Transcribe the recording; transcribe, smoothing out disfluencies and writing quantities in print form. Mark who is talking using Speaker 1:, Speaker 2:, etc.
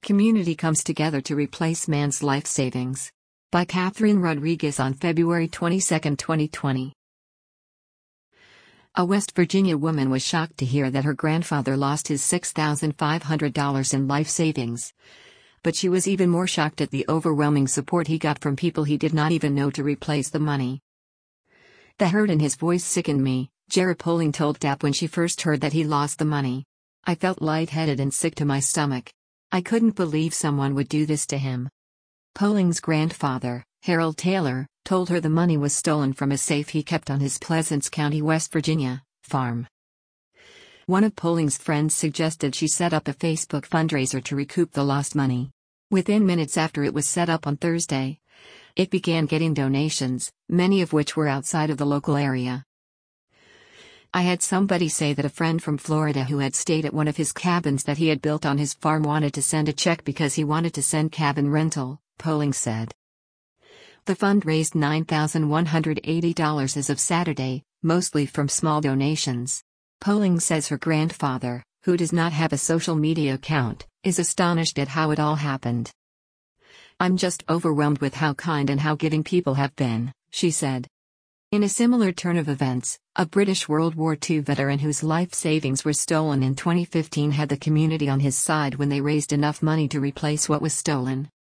Speaker 1: Community comes together to replace man's life savings. By Catherine Rodriguez on February 22, 2020. A West Virginia woman was shocked to hear that her grandfather lost his $6,500 in life savings. But she was even more shocked at the overwhelming support he got from people he did not even know to replace the money. The hurt in his voice sickened me, Jared Poling told DAP when she first heard that he lost the money. I felt lightheaded and sick to my stomach. I couldn't believe someone would do this to him. Poling's grandfather, Harold Taylor, told her the money was stolen from a safe he kept on his Pleasants County, West Virginia, farm. One of Poling's friends suggested she set up a Facebook fundraiser to recoup the lost money. Within minutes after it was set up on Thursday, it began getting donations, many of which were outside of the local area. I had somebody say that a friend from Florida who had stayed at one of his cabins that he had built on his farm wanted to send a check because he wanted to send cabin rental, Poling said. The fund raised $9,180 as of Saturday, mostly from small donations. Poling says her grandfather, who does not have a social media account, is astonished at how it all happened. I'm just overwhelmed with how kind and how giving people have been, she said. In a similar turn of events, a British World War II veteran whose life savings were stolen in 2015 had the community on his side when they raised enough money to replace what was stolen.